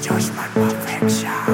Judgment perfection.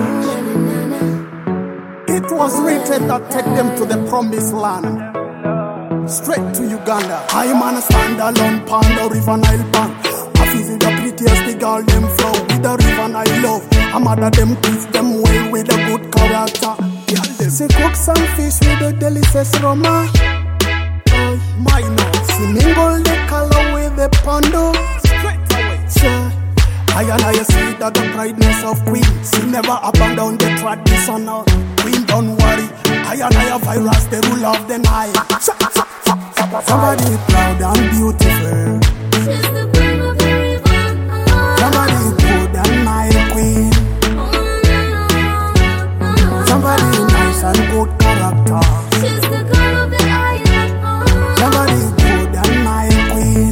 It was written that take them to the promised land, straight to Uganda. I am on a standalone pond, the river Nile pond. Hafiz is the prettiest, the girl them flow with the river Nile love. I'm mother them teach them well with a good character. She cook some fish with a delicious aroma. My nose, she mingle the color with the pondo. Straight away, sure. I see that the brightness of queen. She never abandon the traditional. Queen, don't worry. I virus, the rule of the night. Somebody proud and beautiful. She's the queen of the river. Somebody good and Nile queen. Somebody nice and good character. She's the girl of the island. Somebody good and Nile queen.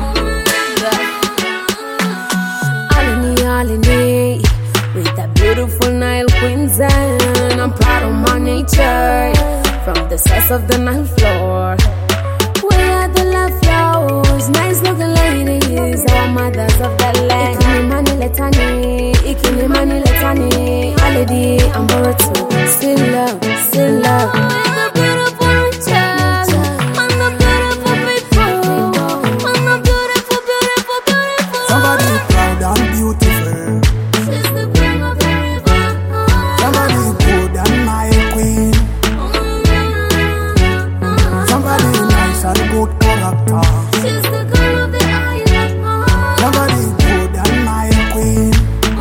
Alini, with that beautiful Nile queen Zion. I'm proud of my nature, from the source of the Nile floor. We are the love flowers, nice looking ladies, our mothers of the land. Ikini mani letani, Alidi, I'm Borotu, still love, still love. We're the beautiful child, and the beautiful people, and the beautiful, beautiful, beautiful. Somebody proud and beautiful. She's the queen of the river. Somebody good and Nile queen. Somebody nice and good character. She's the girl of the island. Somebody good and Nile queen.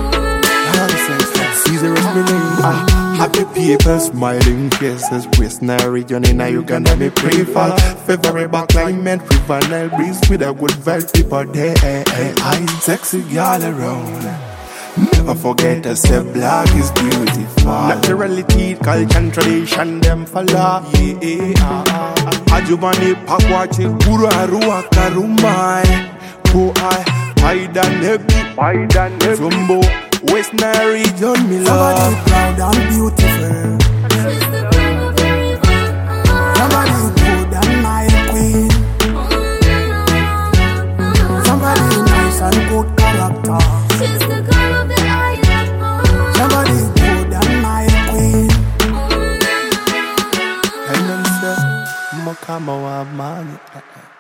Caesar is my name. Happy people, smiling faces. Western region in Uganda, me pray for favorable climate, river Nile breeze with a good vibe. People there, I sexy girl around. Never forget to say black is beautiful. Naturality, culture and tradition, them follow. Ajubani, Pakwachi, Guru, Arua, Karumai. Who Paida Nebi, Zumbo, Western region, me love. Somebody proud and beautiful. She's the queen of the river. Somebody good and Nile queen. Somebody nice and good character. She's the girl of the island. Somebody good and Nile queen. And then say, Mokama wa mani.